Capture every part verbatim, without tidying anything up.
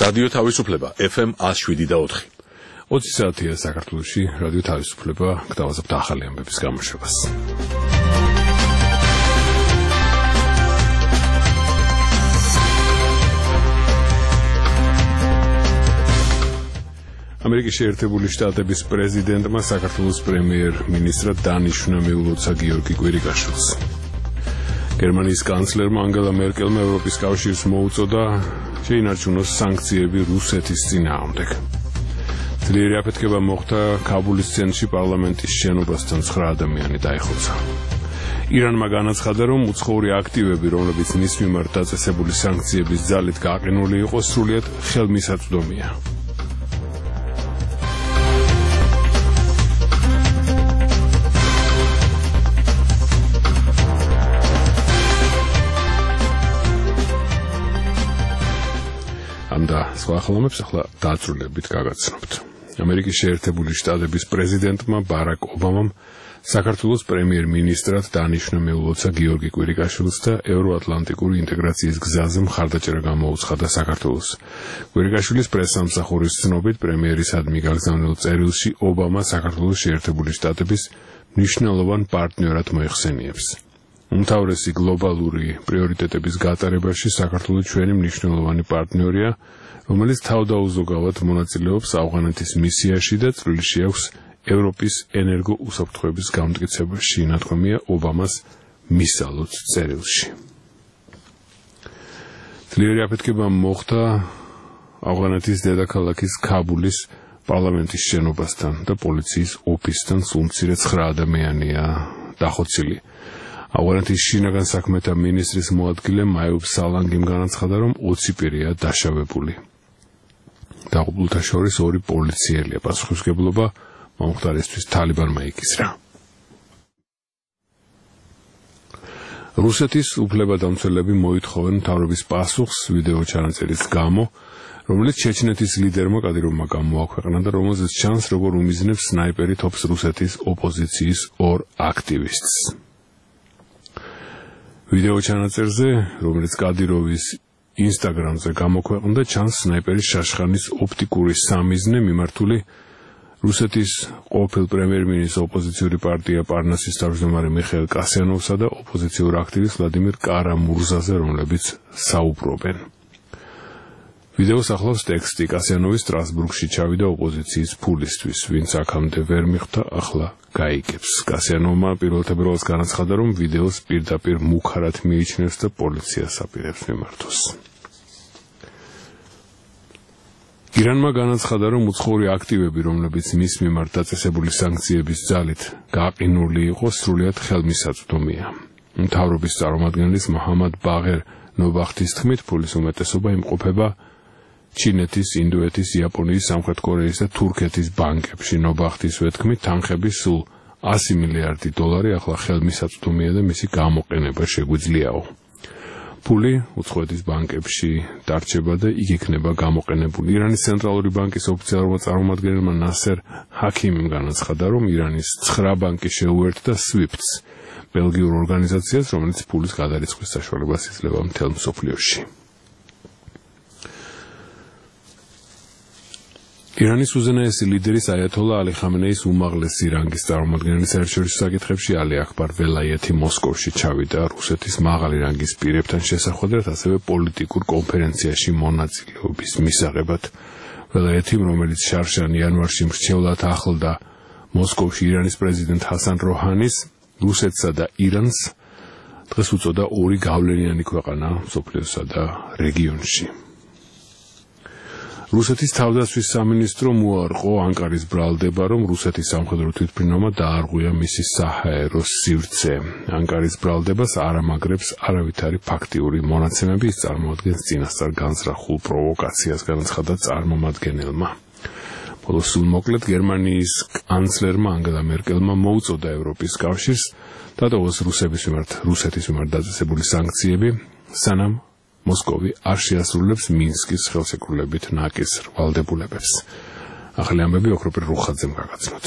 რადიო თავისუფლება ეფ ემ one oh seven და four. ოცი საათია საქართველოში, რადიო თავისუფლება, გთავაზობთ ახალი ამბების გამოშვებას. ამერიკის შეერთებული შტატების პრეზიდენტმა საქართველოს პრემიერ-მინისტრად დანიშნა მიულოცა გიორგი კვირიკაშვილს. გერმანიის კანცლერმა ანგელა მერკელმა ევროპის კავშირს მოუწოდა შეინარჩუნოს სანქციები რუსეთის წინააღმდეგ. ძლიერი აფეთქება მოხდა ქაბულის ცენტრში პარლამენტის შენობასთან ცხრა ადამიანი დაიხოცა. ირანმა განაცხადა, რომ უცხოური აქტივები, რომლებიც მის მიმართ დაწესებული სანქციების ძალით გაყინული იყო, სრულიად ხელმისაწვდომია. და სხვა ხელოვნებს ახლა დაწვრილებით გაგაცნობთ. ამერიკის შეერთებული შტატების პრეზიდენტმა ბარაკ ობამამ საქართველოს პრემიერ-მინისტრად დანიშნა მეულოცა გიორგი კვირიკაშვილს და ევროატლანტიკური ინტეგრაციის გზაზე მხარდაჭერა გამოუცხადა საქართველოს. კვირიკაშვილის პრესსამსახურის ცნობით, პრემიერისადმი გაგზავნილ წერილში ობამა საქართველოს შეერთებული შტატების მნიშვნელოვან პარტნიორად მოიხსენიებს. უმთავრესი გლობალური პრიორიტეტების გატარებაში საქართველოს ჩვენი მნიშვნელოვანი პარტნიორია, რომელიც თავდაუზოგავად მონაწილეობს ავღანეთის მისიაში და წვლილში აქვს ევროპის ენერგო უსაფრთხოების გამტკიცებაში, ნათქვამია ობამას მისალოც წერილში. ძლიერი აფეთქება მოხდა ავღანეთის დედაქალაქის ქაბულის პარლამენტის შენობასთან და პოლიციის ოფისთან სულ მცირე ცხრა ადამიანია დახოცილი. ავღანეთის შინაგან საქმეთა მინისტრის მოადგილე მაიუბ სალანგიმ განაცხადა, რომ ოცი პირია დაშავებული. დაღუპულთა შორის ორი პოლიციელია. პასუხისმგებლობა მომხდარისთვის თალიბანმა იკისრა. რუსეთის უფლებადამცველები მოითხოვენ მთავრობის პასუხს ვიდეო ჩანაწერის გამო, რომელიც ჩეჩნეთის ლიდერმა კადიროვმა გამოაქვეყნა და რომელზეც ჩანს, როგორ უმიზნებს სნაიპერი თოფს რუსეთის ოპოზიციის ორ აქტივისტს. ვიდეო ჩანაწერზე, რომელიც კადიროვის ინსტაგრამზე გამოქვეყნდა, ჩანს სნაიპერის შაშხანის ოპტიკური სამიზნე მიმართული რუსეთის ყოფილ პრემიერ-მინისტრ ოპოზიციური პარტია პარნასის თავმჯდომარე მიხეილ კასიანოვსა და ოპოზიციურ აქტივისტ ვლადიმირ კარამურზაზე, რომლებიც საუბრობენ. ვიდეოს ახლავს ტექსტი კასიანოვი სტრასბურგში ჩავიდა ოპოზიციის ფულისთვის, ვინც აქამდე ვერ მიხვდა, ახლა გაიგებს. კასიანოვმა პირველთაბირალს განაცხადა, რომ ვიდეოს პირდაპირ მუქარად მიიჩნევს და პოლიციას აპირებს მიმართოს. ირანმა განაცხადა, რომ უცხოური აქტივები, რომლებიც მის მიმართ დაწესებული სანქციების ძალით გაყინული იყო, სრულიად ხელმისაწვდომია. მთავრობის წარმომადგენლის მოჰამად ბაღერ ნობახტის თქმით, ფულის უმეტესობა იმყოფება ჩინეთის, ინდოეთის, იაპონიის, სამხრეთ კორეის და თურქეთის ბანკებში. ნობახტის ვეთქმით, თანხები სულ ასი მილიარდი დოლარი ახლა ხელმისაწვდომია და მისი გამოყენება შეგვიძლიაო. ფული უცხოეთის ბანკებში დარჩება და იქ იქნება გამოყენებული. ირანის ცენტრალური ბანკის ოფიციალურმა წარმომადგენელმა ნასერ ჰაქიმიმ განაცხადა, რომ ირანის ცხრა ბანკი შეუერთდა სვიფტს, ბელგიურ ორგანიზაციას, რომელიც ფულის გადარიცხვის საშუალებას იძლევა მთელ მსოფლიოში. ირანის უზენაესი ლიდერის აიათოლა ალი ხამენეის უმაღლესი რანგის წარმომადგენელი საერთაშორისო საკითხებში ალი აქბარ ველაიეთი მოსკოვში ჩავიდა რუსეთის მაღალი რანგის პირებთან შესახვედრად, ასევე პოლიტიკურ კონფერენციაში მონაწილეობის მისაღებად. ველაიეთიმ, რომელიც შარშან იანვარში მრჩევლად ახლდა მოსკოვში ირანის პრეზიდენტ ჰასან როჰანის, რუსეთსა და ირანს დღეს უწოდა ორი გავლენიანი ქვეყანა მსოფლიოსა და რეგიონში. რუსეთის თავდაცვის სამინისტრო მოარყო ანკარის ბრალდება, რომ რუსეთის სამხედრო თვითმფრინავმა დაარღვია მისი საჰაერო სივრცე. ანკარის ბრალდებას არ ამაგრებს არავითარი ფაქტიური მონაცემები, ის წარმოადგენს წინასწარ განზრახულ პროვოკაციას, განაცხადა წარმომადგენელმა. ბოლოს სულ მოკლედ გერმანიის კანცლერმა ანგელა მერკელმა მოუწოდა ევროპის კავშირს დატოვოს რუსების მიმართ რუსეთის მიმართ დაწესებული სანქციები, სანამ მოსკოვი არ შეასრულებს მინსკის ხელშეკრულებით ნაკის ვალდებულებებს. ახალი ამბები ოქროპირ რუხაძემ გაგაცნოთ.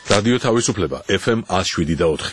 რადიო თავისუფლება ეფ ემ one oh seven და four.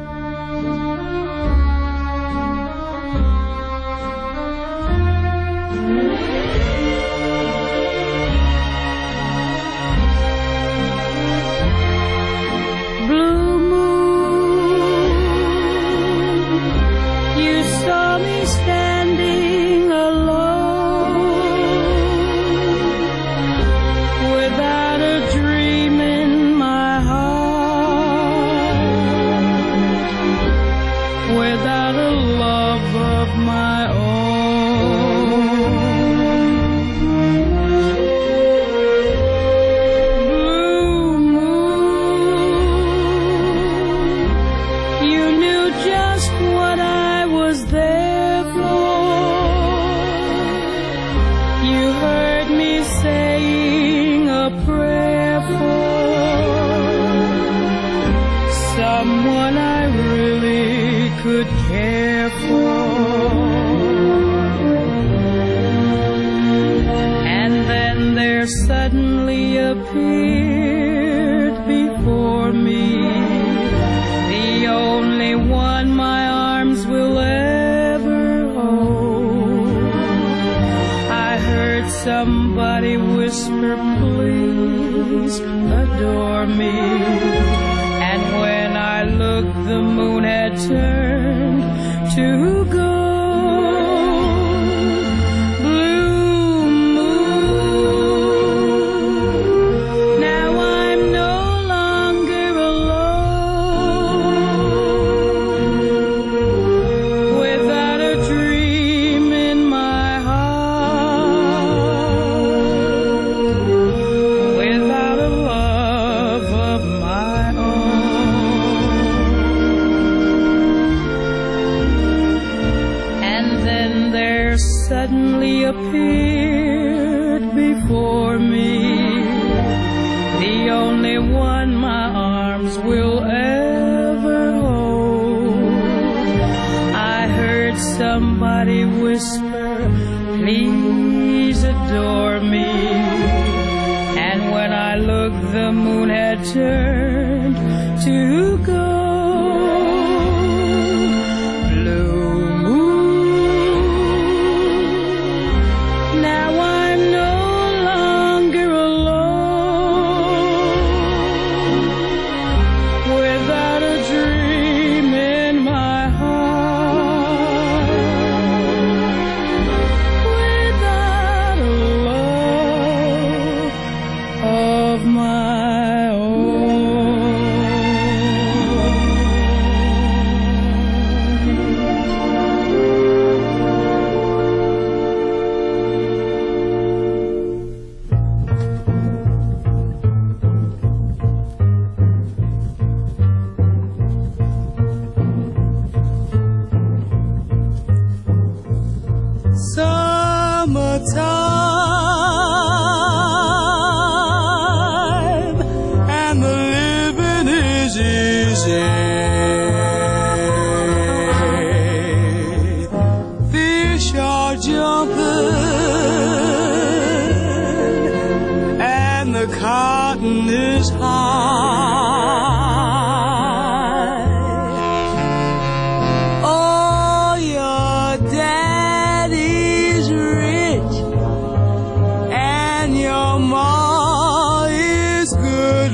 Somebody whisper, please adore me. And when I looked, the moon had turned to gold. Blue moon, now I'm no longer alone. Without a dream in my suddenly appeared before me, the only one my arms will ever hold. I heard somebody whisper, please adore me. And when I looked, the moon had turned to gold. Summertime, and the living is easy. Fish are jumping, and the cotton is high. Oh, your daddy's rich, and your ma is good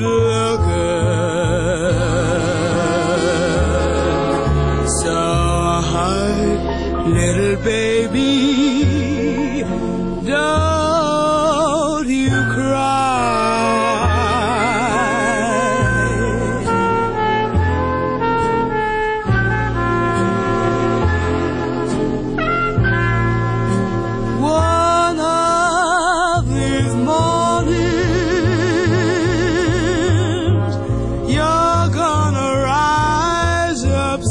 looking. So hurt, little baby, don't you cry. One of these mornings, you're gonna rise up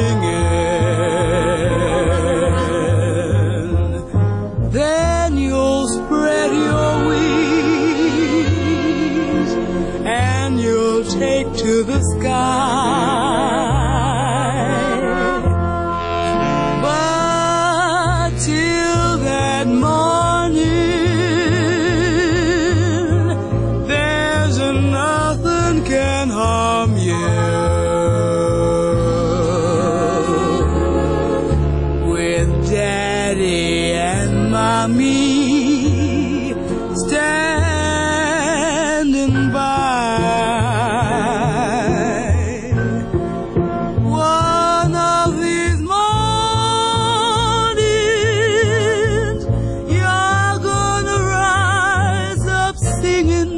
singing. Then you'll spread your wings, and you'll take to the sky. But till that morning, there's nothing can harm from you. With Daddy and Mommy standing by. One of these mornings, you're gonna rise up singing.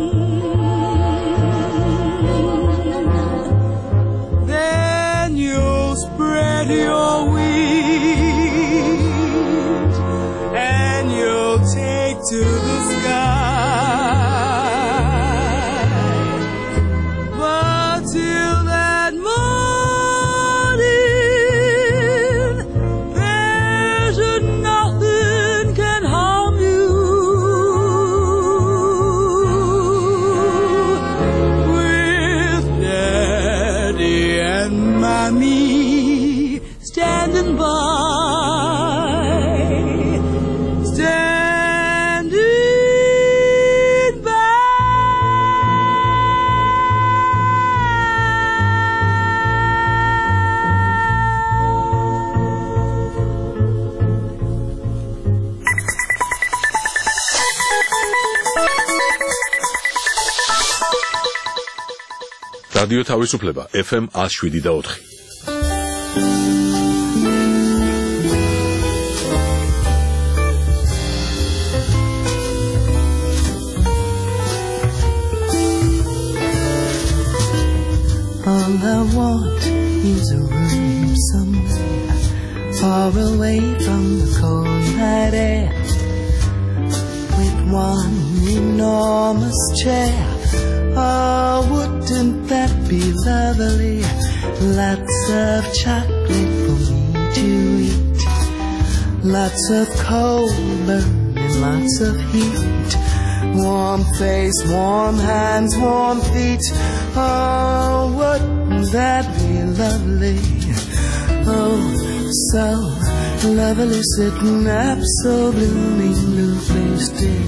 Then you'll spread your wings and you'll take to the sky. But till that morning, there's nothing can harm you. With Daddy and Mommy standing by, standing by. რადიო თავისუფლება F M one oh seven და four. All I want is a room somewhere far away from the cold night air, with one enormous chair. Oh, wouldn't that be lovely? Lots of chocolate for me to eat, lots of coal burning, lots of heat, warm face, warm hands, warm feet. Oh, wouldn't that be lovely? Oh, so lovely, sitting up so bloomingly still.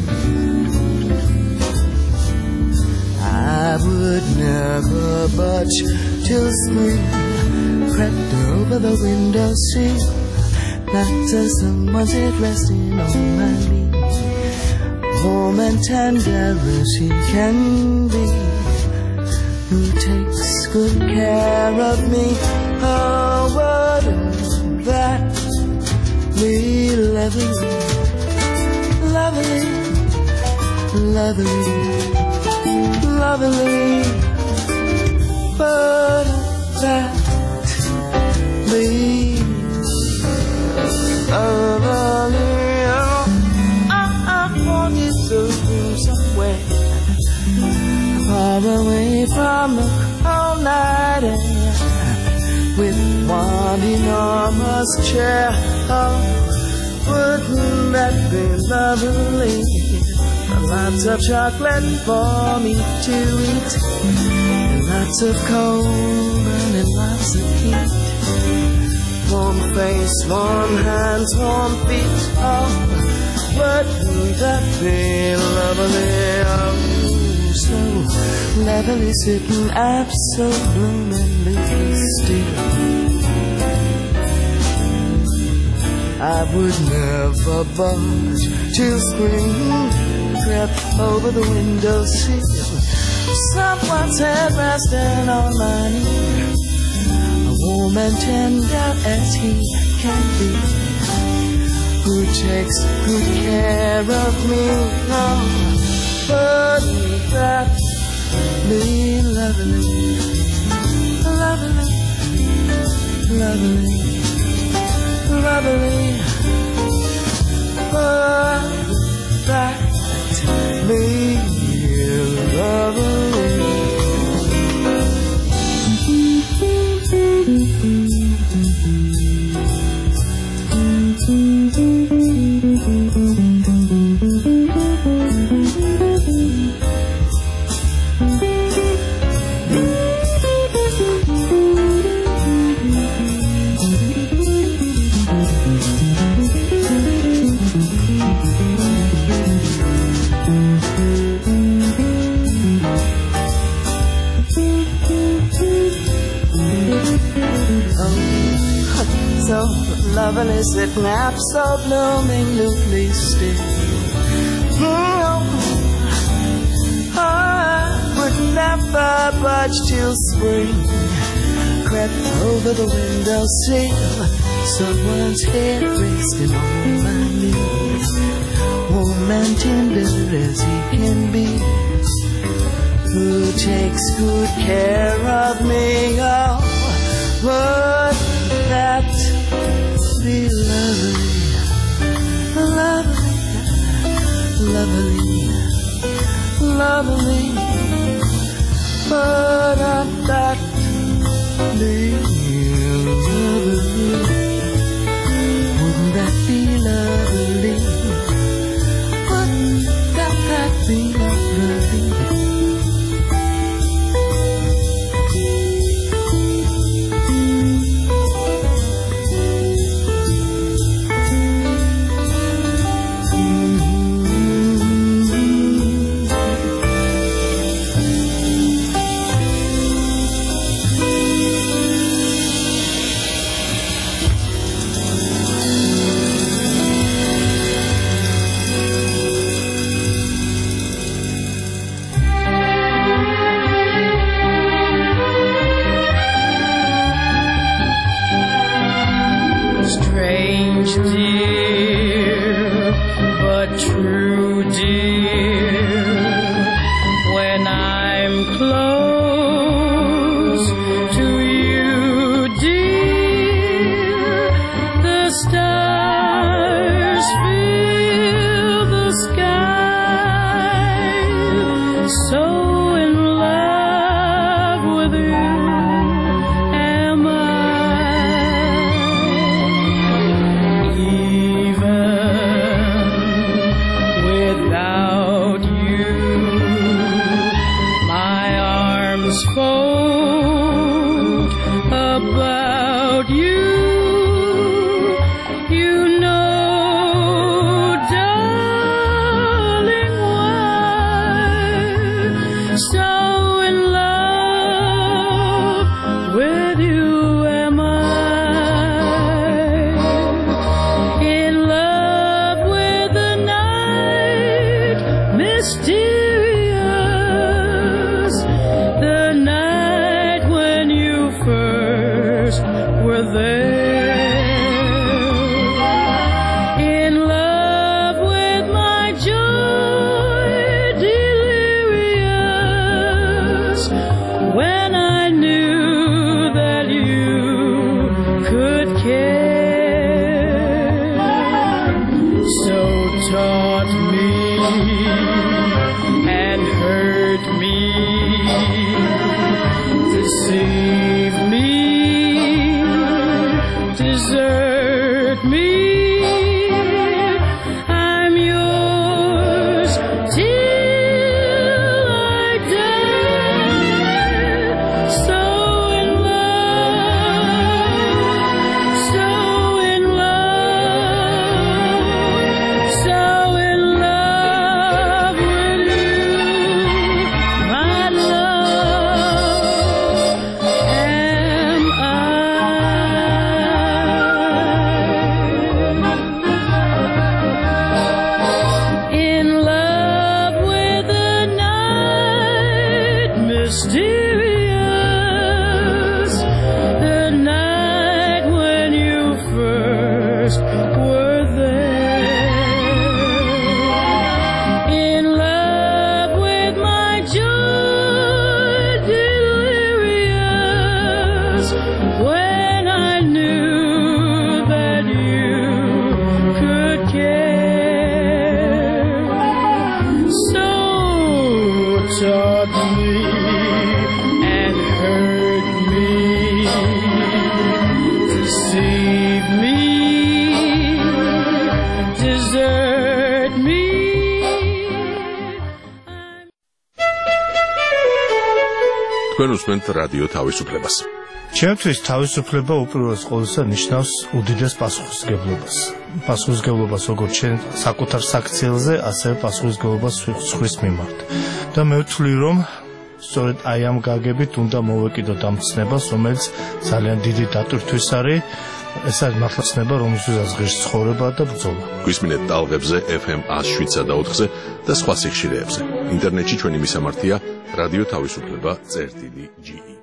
I would never budge till spring crept over the windowsill, not till someone's head resting on my knee, warm and tender as she can be, who takes good care of me. Oh, wouldn't that be lovely, lovely, lovely, lovely? But that be lovely. Oh, I, I want you to be somewhere far away from the cold night air, with one enormous chair. Oh, wouldn't that be lovely? Lots of chocolate for me to eat, and lots of coal and lots of heat, warm face, warm hands, warm feet. Oh, wouldn't that be lovely? Oh, so lovely, sitting absolutely still. I would never budge till spring crept over the windowsill, someone's head resting on my knee, warm and tender as he can be, who takes good care of me. Oh, wouldn't that be lovely, lovely, lovely, lovely? Wouldn't that be lovely? So lovely, sitting up, so blooming, newly still. Mm, I would never budge till spring crept over the windowsill. Someone's head resting on my knee, warm and tender as he can be. Who takes good care of me? Oh, would that be lovely, lovely, lovely, lovely, but not that be lovely. Wouldn't that be lovely? Wouldn't that, that be lovely? თქვენ უსმენთ რადიო თავისუფლებას. ჩემთვის თავისუფლება უპირველეს ყოვლისა ნიშნავს უდიდეს პასუხისმგებლობას. პასუხისმგებლობას როგორც ჩვენ საკუთარ საქციელზე, ასევე პასუხისმგებლობას სხვის მიმართ. და მე ვთვლი, რომ სწორედ აი ამ გაგებით უნდა მოვეკიდოთ ამ ცნებას, რომელიც ძალიან დიდი დატვირთვის არის. ეს არის მართლა ცნება, რომელსაც ღირს ცხოვრება და ბრძოლა. გვისმინეთ ტალღებზე ეფ ემ one oh seven point four-ზე და სხვა სიხშირეებზე. ინტერნეტში ჩვენი მისამართია რადიო თავისუფლება წერტილი ჯი ი.